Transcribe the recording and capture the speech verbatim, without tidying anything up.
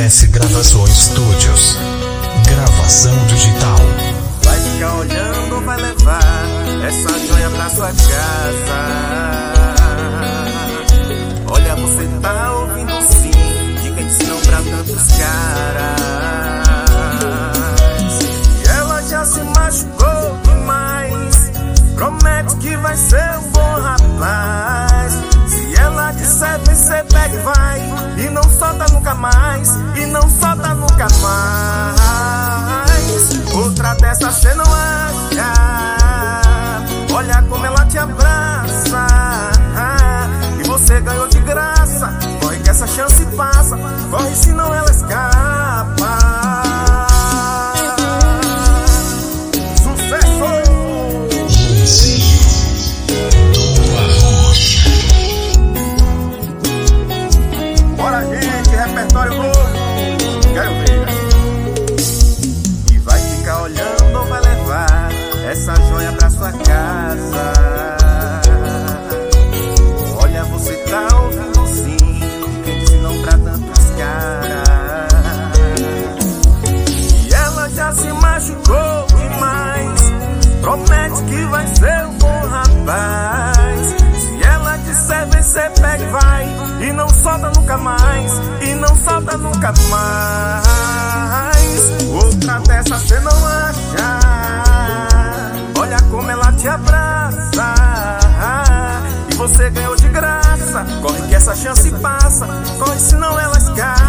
S Gravações Studios. Gravação digital. Vai ficar olhando ou vai levar essa joia pra sua casa? Olha, você tá ouvindo sim de quem disse não pra tantos caras. E ela já se machucou demais, promete que vai ser um bom rapaz. Se ela disser vem, cê pega e vai, e não solta nunca mais, e não solta nunca mais. Outra dessa cê não acha. Olha como ela te abraça, e você ganhou de graça. Corre que essa chance passa, corre senão ela escapa. Sucesso! Bora, gente, repertório novo, quero ver. E vai ficar olhando ou vai levar essa joia pra sua casa? Olha, você tá ouvindo sim quem disse não pra tantos caras. E ela já se machucou demais, promete que vai ser um bom rapaz. Se ela disser vem, cê pega e vai, e não solta nunca mais, e não solta nunca mais. Outra dessa cê não acha. Olha como ela te abraça, e você ganhou de graça. Corre que essa chance passa, corre senão ela escapa.